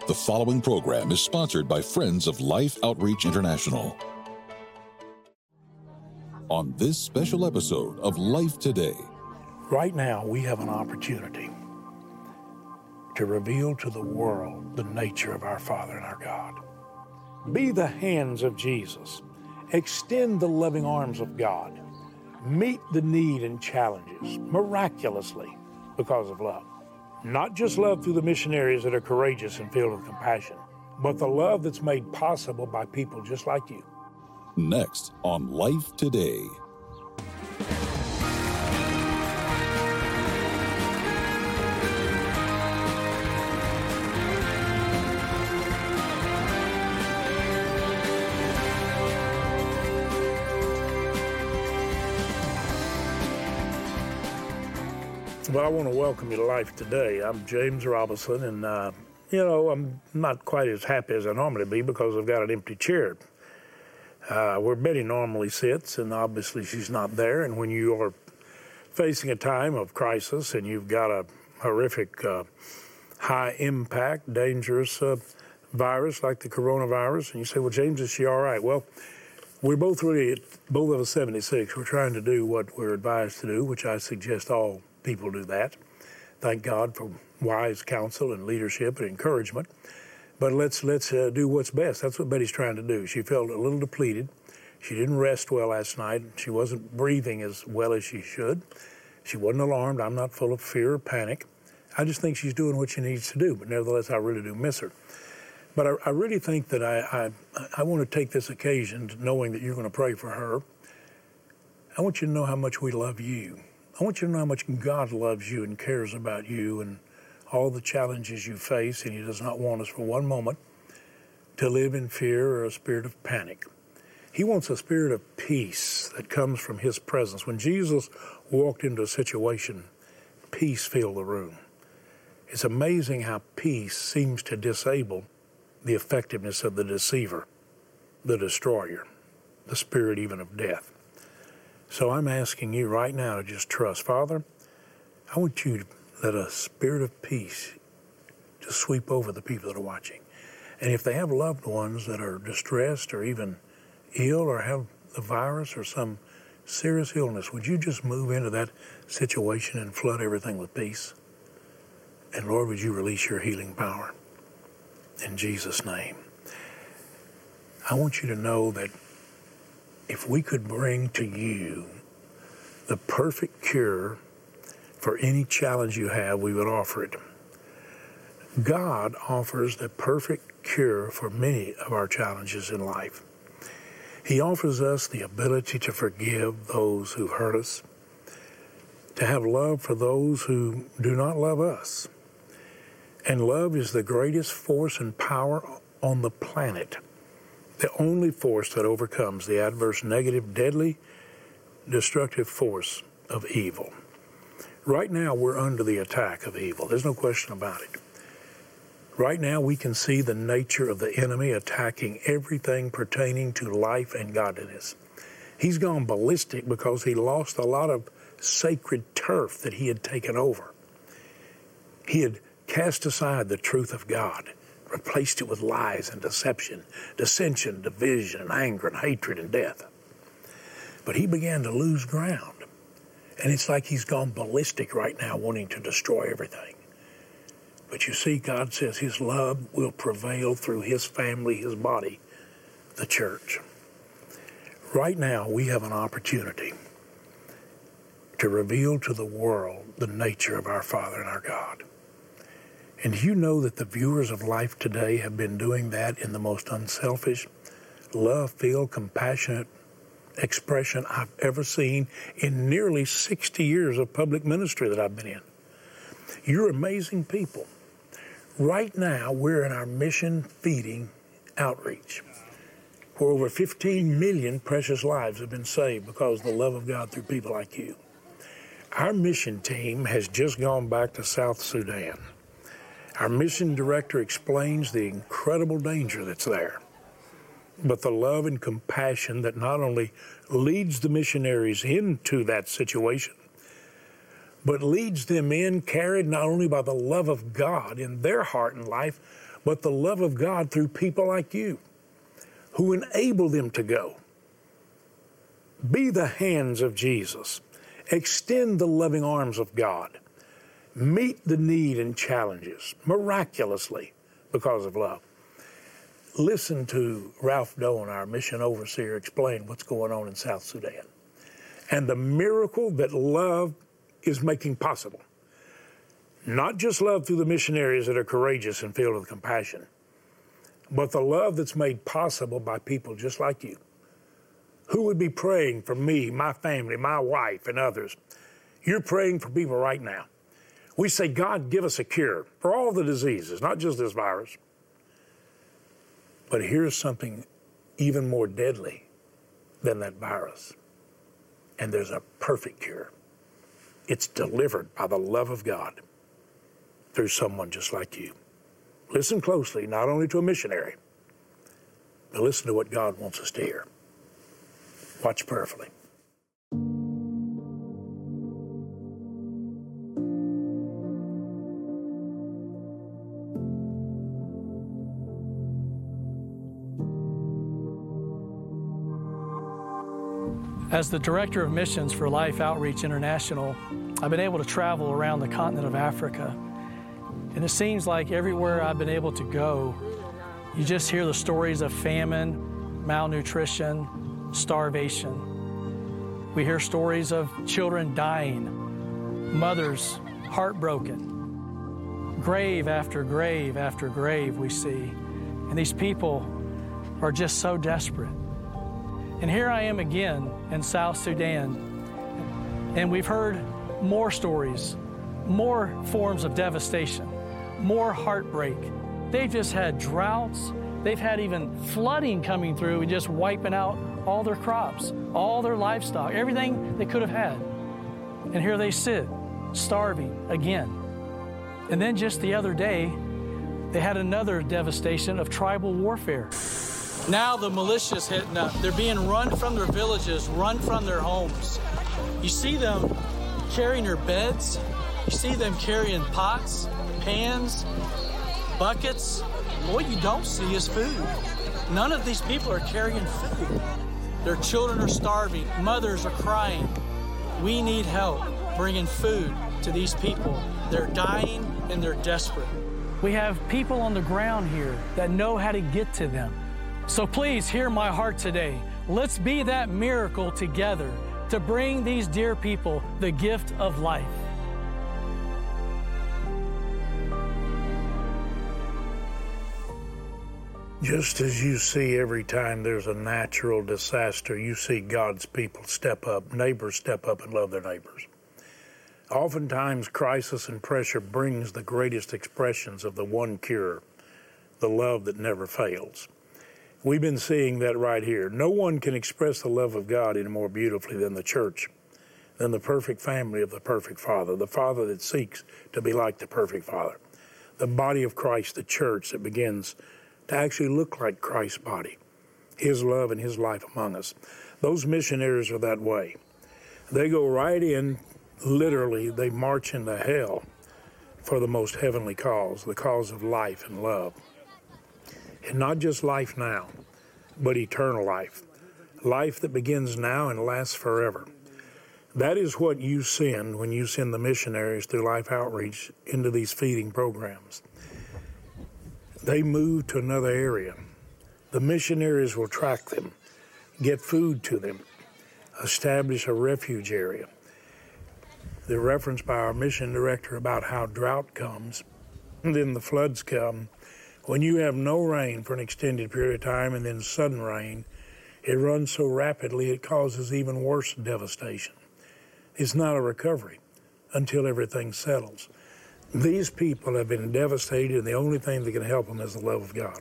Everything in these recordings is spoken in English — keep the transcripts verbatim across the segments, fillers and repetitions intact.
The following program is sponsored by Friends of Life Outreach International. On this special episode of Life Today. Right now, we have an opportunity to reveal to the world the nature of our Father and our God. Be the hands of Jesus. Extend the loving arms of God. Meet the need and challenges miraculously because of love. Not just love through the missionaries that are courageous and filled with compassion, but the love that's made possible by people just like you. Next on Life Today. Well, I want to welcome you to Life Today. I'm James Robinson, and, uh, you know, I'm not quite as happy as I normally be because I've got an empty chair. Uh, where Betty normally sits, and obviously she's not there. And when you are facing a time of crisis and you've got a horrific, uh, high-impact, dangerous uh, virus like the coronavirus, and you say, well, James, is she all right? Well, we're both really, both of us seventy-six. We're trying to do what we're advised to do, which I suggest all people do that. Thank God for wise counsel and leadership and encouragement. But let's let's uh, do what's best. That's what Betty's trying to do. She felt a little depleted. She didn't rest well last night. She wasn't breathing as well as she should. She wasn't alarmed. I'm not full of fear or panic. I just think she's doing what she needs to do. But nevertheless, I really do miss her. But I, I really think that I, I, I want to take this occasion, knowing that you're going to pray for her. I want you to know how much we love you. I want you to know how much God loves you and cares about you and all the challenges you face, and He does not want us for one moment to live in fear or a spirit of panic. He wants a spirit of peace that comes from His presence. When Jesus walked into a situation, peace filled the room. It's amazing how peace seems to disable the effectiveness of the deceiver, the destroyer, the spirit even of death. So I'm asking you right now to just trust. Father, I want you to let a spirit of peace just sweep over the people that are watching. And if they have loved ones that are distressed or even ill or have the virus or some serious illness, would you just move into that situation and flood everything with peace? And Lord, would you release your healing power? In Jesus' name. I want you to know that if we could bring to you the perfect cure for any challenge you have, we would offer it. God offers the perfect cure for many of our challenges in life. He offers us the ability to forgive those who hurt us, to have love for those who do not love us. And love is the greatest force and power on the planet, the only force that overcomes the adverse, negative, deadly, destructive force of evil. Right now, we're under the attack of evil. There's no question about it. Right now, we can see the nature of the enemy attacking everything pertaining to life and godliness. He's gone ballistic because he lost a lot of sacred turf that he had taken over. He had cast aside the truth of God, replaced it with lies and deception, dissension, division, and anger and hatred and death. But he began to lose ground. And it's like he's gone ballistic right now, wanting to destroy everything. But you see, God says His love will prevail through His family, His body, the church. Right now, we have an opportunity to reveal to the world the nature of our Father and our God. And do you know that the viewers of Life Today have been doing that in the most unselfish, love-filled, compassionate expression I've ever seen in nearly sixty years of public ministry that I've been in? You're amazing people. Right now, we're in our mission feeding outreach, where over fifteen million precious lives have been saved because of the love of God through people like you. Our mission team has just gone back to South Sudan. Our mission director explains the incredible danger that's there, but the love and compassion that not only leads the missionaries into that situation, but leads them in, carried not only by the love of God in their heart and life, but the love of God through people like you who enable them to go. Be the hands of Jesus. Extend the loving arms of God. Meet the need and challenges miraculously because of love. Listen to Ralph Doan, our mission overseer, explain what's going on in South Sudan and the miracle that love is making possible. Not just love through the missionaries that are courageous and filled with compassion, but the love that's made possible by people just like you, who would be praying for me, my family, my wife, and others. You're praying for people right now. We say, God, give us a cure for all the diseases, not just this virus. But here's something even more deadly than that virus. And there's a perfect cure. It's delivered by the love of God through someone just like you. Listen closely, not only to a missionary, but listen to what God wants us to hear. Watch prayerfully. As the Director of Missions for Life Outreach International, I've been able to travel around the continent of Africa. And it seems like everywhere I've been able to go, you just hear the stories of famine, malnutrition, starvation. We hear stories of children dying, mothers heartbroken. Grave after grave after grave we see. And these people are just so desperate. And here I am again in South Sudan, and we've heard more stories, more forms of devastation, more heartbreak. They've just had droughts. They've had even flooding coming through and just wiping out all their crops, all their livestock, everything they could have had. And here they sit, starving again. And then just the other day, they had another devastation of tribal warfare. Now the militia's hitting up. They're being run from their villages, run from their homes. You see them carrying their beds. You see them carrying pots, pans, buckets. What you don't see is food. None of these people are carrying food. Their children are starving. Mothers are crying. We need help bringing food to these people. They're dying and they're desperate. We have people on the ground here that know how to get to them. So please hear my heart today. Let's be that miracle together to bring these dear people the gift of life. Just as you see every time there's a natural disaster, you see God's people step up, neighbors step up and love their neighbors. Oftentimes, crisis and pressure brings the greatest expressions of the one cure, the love that never fails. We've been seeing that right here. No one can express the love of God any more beautifully than the church, than the perfect family of the perfect Father, the Father that seeks to be like the perfect Father, the body of Christ, the church that begins to actually look like Christ's body, His love and His life among us. Those missionaries are that way. They go right in, literally, they march into hell for the most heavenly cause, the cause of life and love. And not just life now, but eternal life. Life that begins now and lasts forever. That is what you send when you send the missionaries through Life Outreach into these feeding programs. They move to another area. The missionaries will track them, get food to them, establish a refuge area. The reference by our mission director about how drought comes, and then the floods come. When you have no rain for an extended period of time and then sudden rain, it runs so rapidly it causes even worse devastation. It's not a recovery until everything settles. These people have been devastated, and the only thing that can help them is the love of God.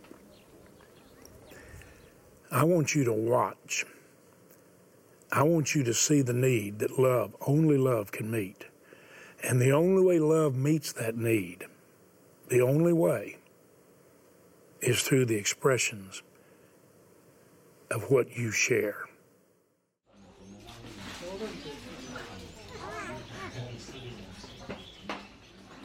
I want you to watch. I want you to see the need that love, only love can meet. And the only way love meets that need, the only way, is through the expressions of what you share.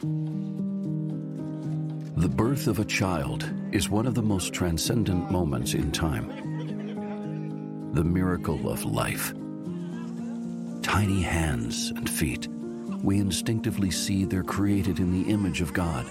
The birth of a child is one of the most transcendent moments in time. The miracle of life. Tiny hands and feet, we instinctively see they're created in the image of God.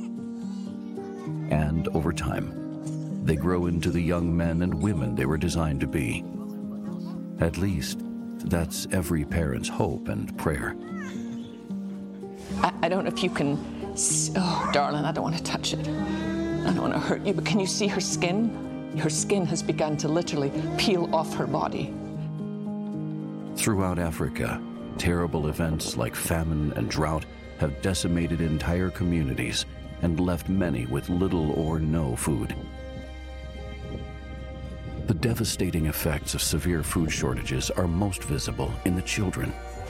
And over time, they grow into the young men and women they were designed to be. At least, that's every parent's hope and prayer. I, I don't know if you can, oh, darling, I don't want to touch it. I don't want to hurt you, but can you see her skin? Her skin has begun to literally peel off her body. Throughout Africa, terrible events like famine and drought have decimated entire communities and left many with little or no food. The devastating effects of severe food shortages are most visible in the children.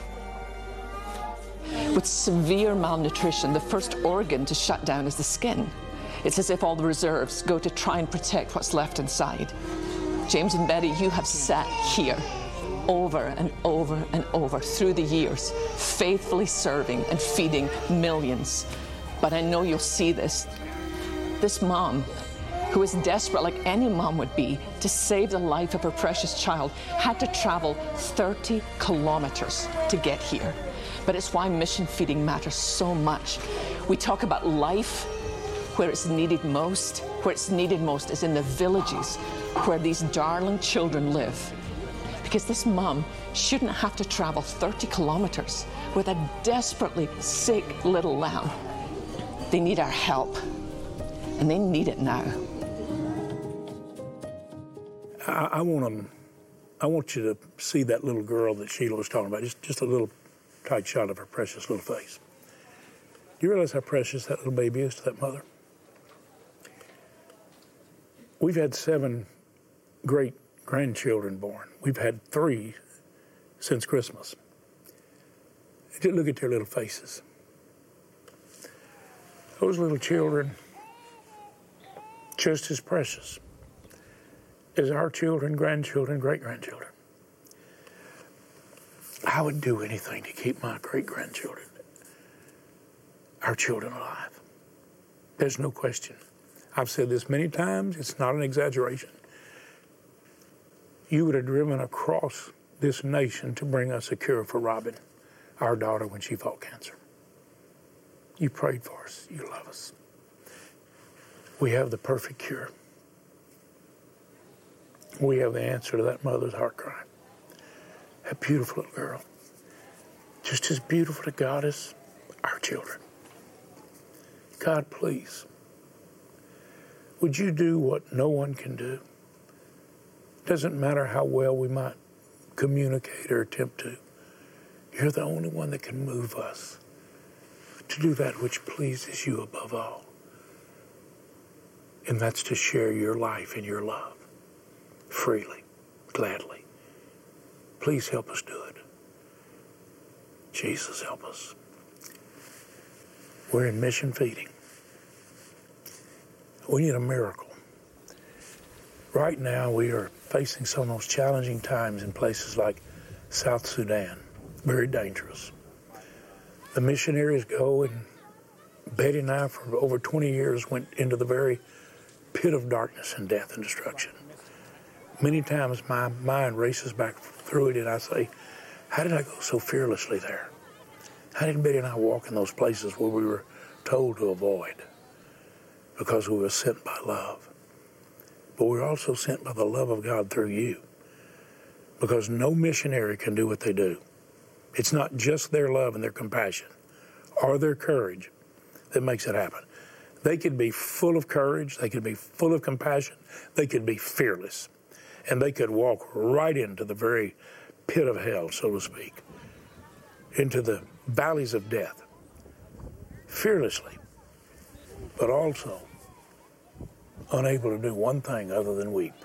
With severe malnutrition, the first organ to shut down is the skin. It's as if all the reserves go to try and protect what's left inside. James and Betty, you have sat here over and over and over through the years, faithfully serving and feeding millions. But I know you'll see this. This mom, who is desperate like any mom would be to save the life of her precious child, had to travel thirty kilometers to get here. But it's why mission feeding matters so much. We talk about life where it's needed most. Where it's needed most is in the villages where these darling children live. Because this mom shouldn't have to travel thirty kilometers with a desperately sick little lamb. They need our help, and they need it now. I, I want them, I want you to see that little girl that Sheila was talking about, just, just a little tight shot of her precious little face. Do you realize how precious that little baby is to that mother? We've had seven great grandchildren born. We've had three since Christmas. Just look at their little faces. Those little children, just as precious as our children, grandchildren, great-grandchildren. I would do anything to keep my great-grandchildren, our children, alive. There's no question. I've said this many times. It's not an exaggeration. You would have driven across this nation to bring us a cure for Robin, our daughter, when she fought cancer. You prayed for us. You love us. We have the perfect cure. We have the answer to that mother's heart cry. That beautiful little girl, just as beautiful to God as our children. God, please, would you do what no one can do? Doesn't matter how well we might communicate or attempt to. You're the only one that can move us to do that which pleases you above all. And that's to share your life and your love freely, gladly. Please help us do it. Jesus, help us. We're in mission feeding. We need a miracle. Right now, we are facing some of those challenging times in places like South Sudan. Very dangerous. The missionaries go, and Betty and I, for over twenty years, went into the very pit of darkness and death and destruction. Many times my mind races back through it, and I say, how did I go so fearlessly there? How did Betty and I walk in those places where we were told to avoid? Because we were sent by love. But we were also sent by the love of God through you. Because no missionary can do what they do. It's not just their love and their compassion or their courage that makes it happen. They could be full of courage, they could be full of compassion, they could be fearless, and they could walk right into the very pit of hell, so to speak, into the valleys of death, fearlessly, but also unable to do one thing other than weep.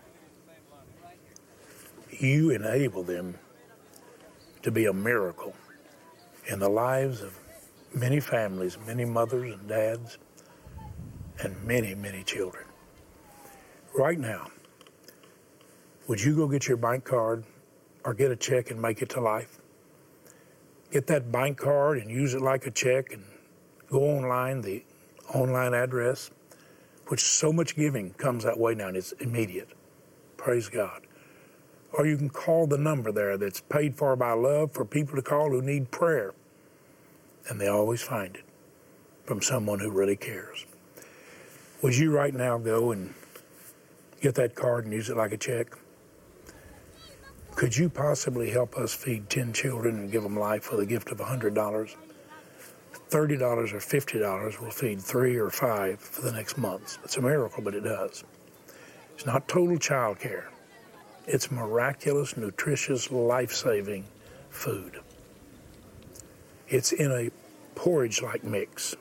You enable them to be a miracle in the lives of many families, many mothers and dads, and many, many children. Right now, would you go get your bank card or get a check and make it to life? Get that bank card and use it like a check and Go online, the online address, which so much giving comes that way now, and it's immediate. Praise God. Or you can call the number there that's paid for by love for people to call who need prayer. And they always find it from someone who really cares. Would you right now go and get that card and use it like a check? Could you possibly help us feed ten children and give them life for the gift of one hundred dollars? thirty dollars or fifty dollars will feed three or five for the next month. It's a miracle, but it does. It's not total child care. It's miraculous, nutritious, life-saving food. It's in a porridge-like mix.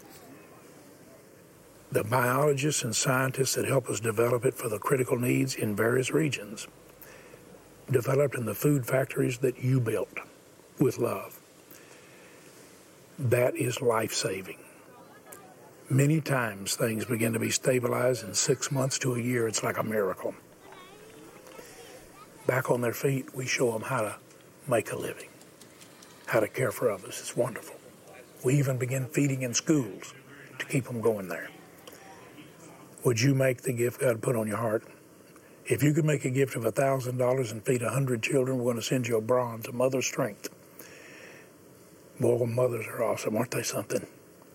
The biologists and scientists that help us develop it for the critical needs in various regions, developed in the food factories that you built with love. That is life-saving. Many times things begin to be stabilized in six months to a year. It's like a miracle. Back on their feet, we show them how to make a living, how to care for others. It's wonderful. We even begin feeding in schools to keep them going there. Would you make the gift God put on your heart? If you could make a gift of one thousand dollars and feed one hundred children, we're going to send you a bronze, a mother's strength. Boy, mothers are awesome, aren't they something?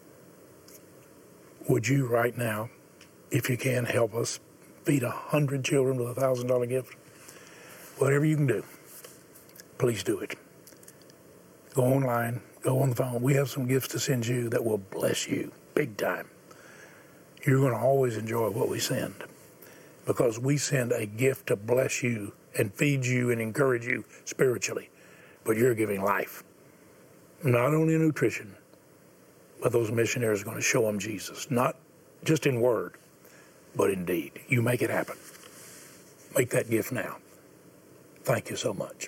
Would you right now, if you can, help us feed one hundred children with a one thousand dollars gift? Whatever you can do, please do it. Go online, go on the phone. We have some gifts to send you that will bless you big time. You're going to always enjoy what we send because we send a gift to bless you and feed you and encourage you spiritually, but you're giving life. Not only nutrition, but those missionaries are going to show them Jesus, not just in word, but in deed. You make it happen. Make that gift now. Thank you so much.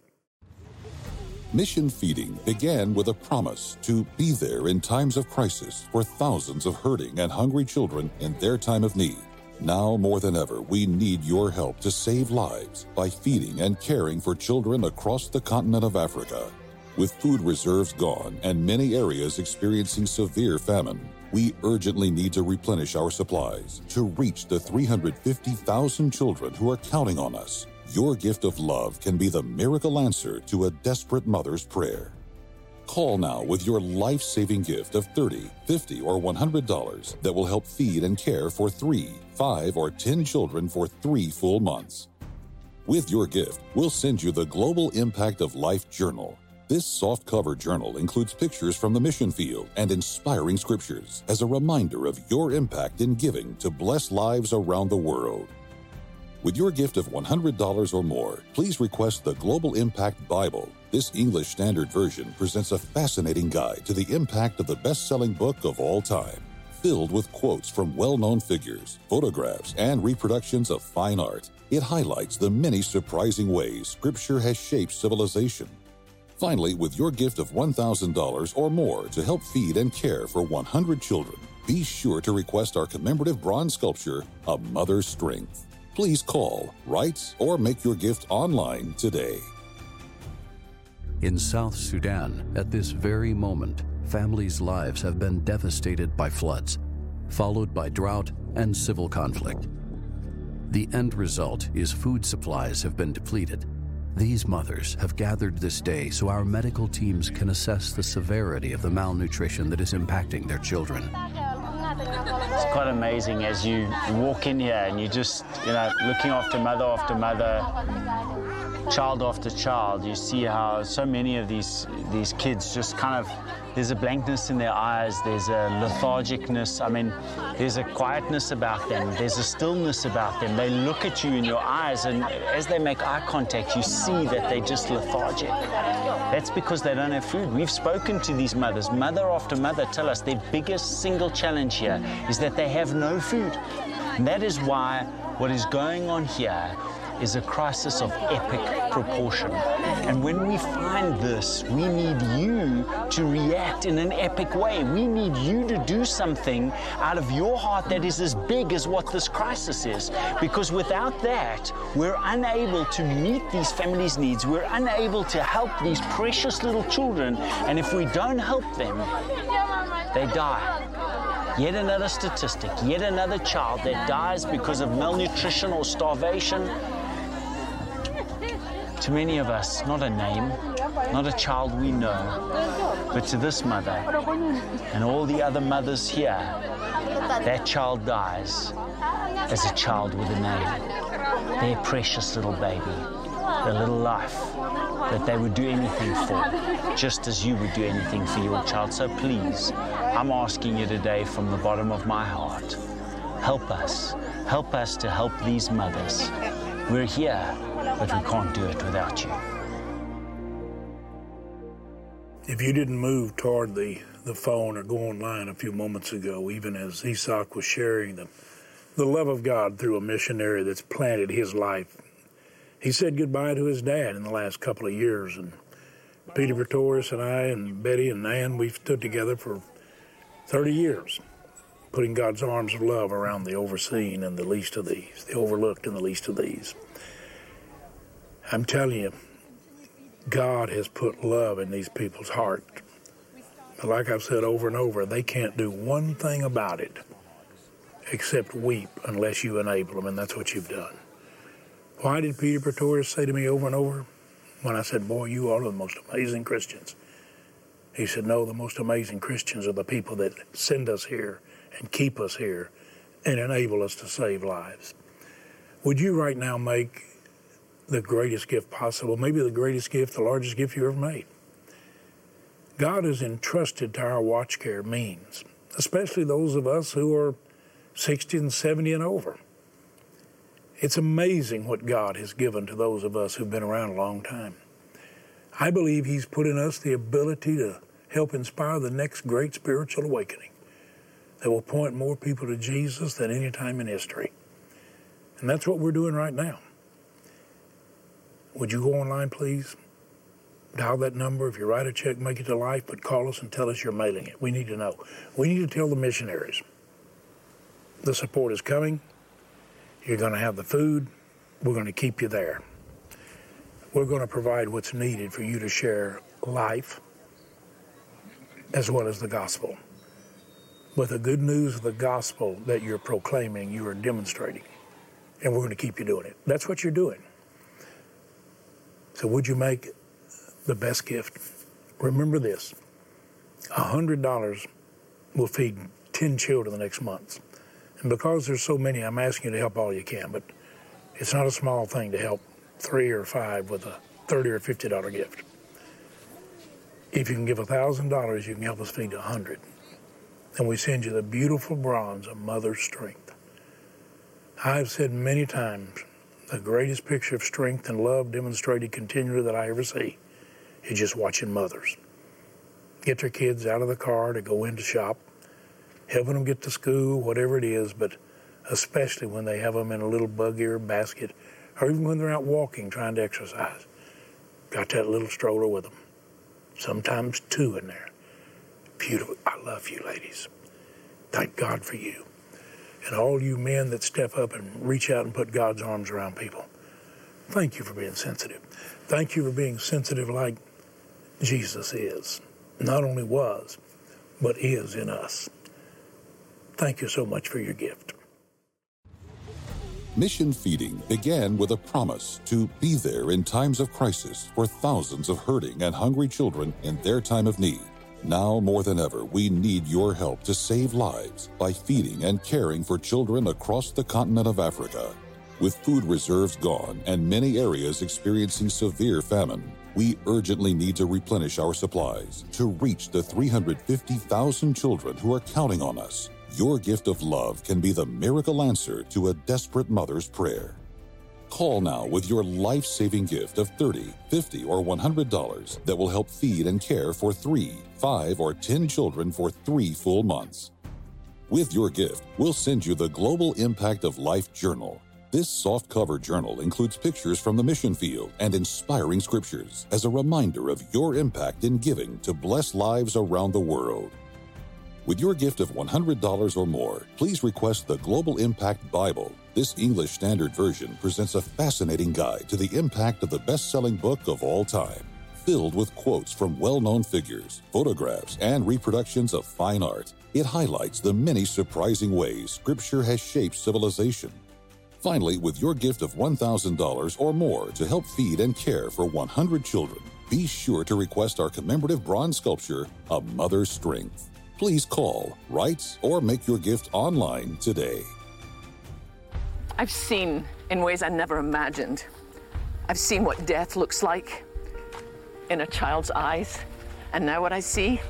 Mission Feeding began with a promise to be there in times of crisis for thousands of hurting and hungry children in their time of need. Now more than ever, we need your help to save lives by feeding and caring for children across the continent of Africa. With food reserves gone and many areas experiencing severe famine, we urgently need to replenish our supplies to reach the three hundred fifty thousand children who are counting on us. Your gift of love can be the miracle answer to a desperate mother's prayer. Call now with your life-saving gift of thirty dollars, fifty dollars, or one hundred dollars that will help feed and care for three, five, or ten children for three full months. With your gift, we'll send you the Global Impact of Life Journal. This soft-cover journal includes pictures from the mission field and inspiring scriptures as a reminder of your impact in giving to bless lives around the world. With your gift of one hundred dollars or more, please request the Global Impact Bible. This English Standard Version presents a fascinating guide to the impact of the best-selling book of all time, filled with quotes from well-known figures, photographs, and reproductions of fine art. It highlights the many surprising ways Scripture has shaped civilization. Finally, with your gift of one thousand dollars or more to help feed and care for one hundred children, be sure to request our commemorative bronze sculpture, A Mother's Strength. Please call, write, or make your gift online today. In South Sudan, at this very moment, families' lives have been devastated by floods, followed by drought and civil conflict. The end result is food supplies have been depleted. These mothers have gathered this day so our medical teams can assess the severity of the malnutrition that is impacting their children. It's quite amazing as you walk in here and you just, you know, looking after mother after mother, child after child, you see how so many of these these kids just kind of, there's a blankness in their eyes, there's a lethargicness, I mean, there's a quietness about them, there's a stillness about them. They look at you in your eyes, and as they make eye contact, you see that they're just lethargic. That's because they don't have food. We've spoken to these mothers, mother after mother, tell us their biggest single challenge here is that they have no food. And that is why what is going on here is a crisis of epic proportion. And when we find this, we need you to react in an epic way. We need you to do something out of your heart that is as big as what this crisis is. Because without that, we're unable to meet these families' needs. We're unable to help these precious little children. And if we don't help them, they die. Yet another statistic, yet another child that dies because of malnutrition or starvation. To many of us, not a name, not a child we know, but to this mother and all the other mothers here, that child dies as a child with a name. Their precious little baby, their little life that they would do anything for, just as you would do anything for your child. So please, I'm asking you today from the bottom of my heart, help us, help us to help these mothers. We're here, but we can't do it without you. If you didn't move toward the, the phone or go online a few moments ago, even as Isak was sharing the, the love of God through a missionary that's planted his life, he said goodbye to his dad in the last couple of years. And Peter Pretorius and I and Betty and Nan, we've stood together for thirty years, putting God's arms of love around the overseen and the least of these, the overlooked and the least of these. I'm telling you, God has put love in these people's heart. But like I've said over and over, they can't do one thing about it except weep unless you enable them, and that's what you've done. Why did Peter Pretorius say to me over and over when I said, boy, you are the most amazing Christians? He said, no, the most amazing Christians are the people that send us here and keep us here and enable us to save lives. Would you right now make the greatest gift possible, maybe the greatest gift, the largest gift you ever made? God has entrusted to our watch care means, especially those of us who are sixty and seventy and over. It's amazing what God has given to those of us who've been around a long time. I believe he's put in us the ability to help inspire the next great spiritual awakening that will point more people to Jesus than any time in history. And that's what we're doing right now. Would you go online, please? Dial that number. If you write a check, make it to life, but call us and tell us you're mailing it. We need to know. We need to tell the missionaries the support is coming. You're going to have the food. We're going to keep you there. We're going to provide what's needed for you to share life as well as the gospel. But the good news of the gospel that you're proclaiming, you are demonstrating. And we're going to keep you doing it. That's what you're doing. So would you make the best gift? Remember this. one hundred dollars will feed ten children the next month. And because there's so many, I'm asking you to help all you can. But it's not a small thing to help three or five with a thirty or fifty dollar gift. If you can give one thousand dollars, you can help us feed one hundred. And we send you the beautiful bronze of Mother's Strength. I've said many times, the greatest picture of strength and love demonstrated continually that I ever see is just watching mothers get their kids out of the car to go in to shop, helping them get to school, whatever it is, but especially when they have them in a little buggy or basket, or even when they're out walking trying to exercise. Got that little stroller with them. Sometimes two in there. Beautiful. I love you, ladies. Thank God for you. And all you men that step up and reach out and put God's arms around people, thank you for being sensitive. Thank you for being sensitive like Jesus is. Not only was, but is in us. Thank you so much for your gift. Mission Feeding began with a promise to be there in times of crisis for thousands of hurting and hungry children in their time of need. Now more than ever, we need your help to save lives by feeding and caring for children across the continent of Africa. With food reserves gone and many areas experiencing severe famine, we urgently need to replenish our supplies to reach the three hundred fifty thousand children who are counting on us. Your gift of love can be the miracle answer to a desperate mother's prayer. Call now with your life-saving gift of thirty dollars, fifty dollars, or one hundred dollars that will help feed and care for three, five, or ten children for three full months. With your gift, we'll send you the Global Impact of Life Journal. This soft-cover journal includes pictures from the mission field and inspiring scriptures as a reminder of your impact in giving to bless lives around the world. With your gift of one hundred dollars or more, please request the Global Impact Bible. This English Standard Version presents a fascinating guide to the impact of the best-selling book of all time. filled with quotes from well-known figures, photographs, and reproductions of fine art. It highlights the many surprising ways Scripture has shaped civilization. Finally, with your gift of one thousand dollars or more to help feed and care for one hundred children, be sure to request our commemorative bronze sculpture, A Mother's Strength. Please call, write, or make your gift online today. I've seen in ways I never imagined. I've seen what death looks like in a child's eyes, and now what I see,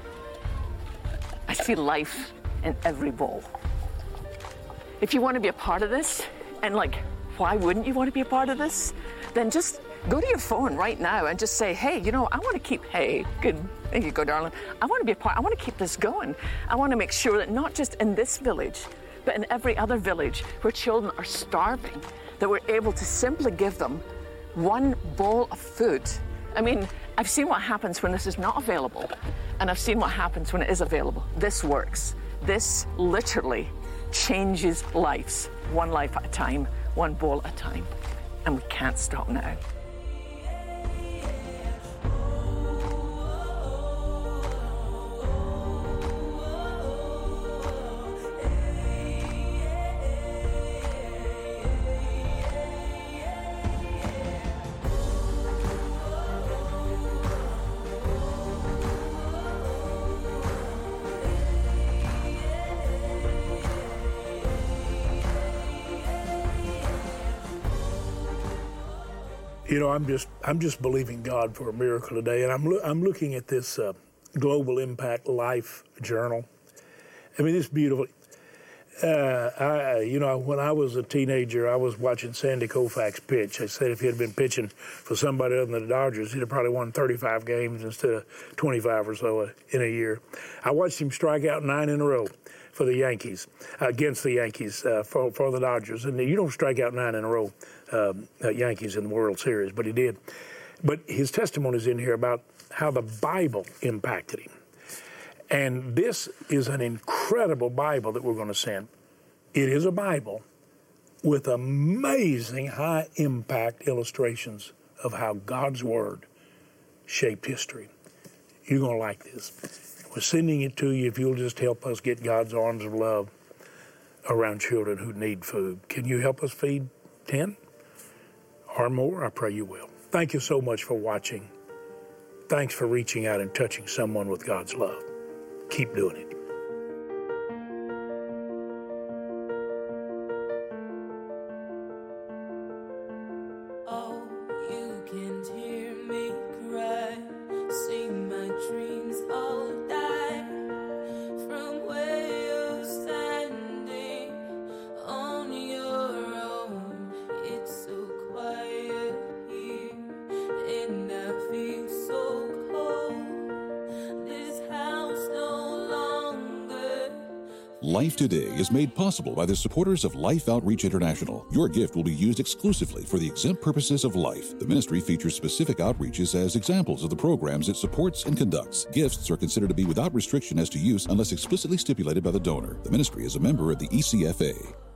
I see life in every bowl. If you want to be a part of this, and like, why wouldn't you want to be a part of this? Then just go to your phone right now and just say, hey, you know, I want to keep, hey, good, there you go, darling. I want to be a part, I want to keep this going. I want to make sure that not just in this village, but in every other village where children are starving, that we're able to simply give them one bowl of food. I mean, I've seen what happens when this is not available, and I've seen what happens when it is available. This works. This literally changes lives, one life at a time, one bowl at a time, and we can't stop now. You know, I'm just I'm just believing God for a miracle today, and I'm lo- I'm looking at this uh, Global Impact Life Journal. I mean, it's beautiful. Uh, I, you know, when I was a teenager, I was watching Sandy Koufax pitch. I said if he had been pitching for somebody other than the Dodgers, he'd have probably won thirty-five games instead of twenty-five or so in a year. I watched him strike out nine in a row for the Yankees, uh, against the Yankees, uh, for, for the Dodgers. And you don't strike out nine in a row, um, uh, Yankees in the World Series, but he did. But his testimony is in here about how the Bible impacted him. And this is an incredible Bible that we're going to send. It is a Bible with amazing high-impact illustrations of how God's Word shaped history. You're going to like this. We're sending it to you if you'll just help us get God's arms of love around children who need food. Can you help us feed ten or more? I pray you will. Thank you so much for watching. Thanks for reaching out and touching someone with God's love. Keep doing it. Life Today is made possible by the supporters of Life Outreach International. Your gift will be used exclusively for the exempt purposes of life. The ministry features specific outreaches as examples of the programs it supports and conducts. Gifts are considered to be without restriction as to use unless explicitly stipulated by the donor. The ministry is a member of the E C F A.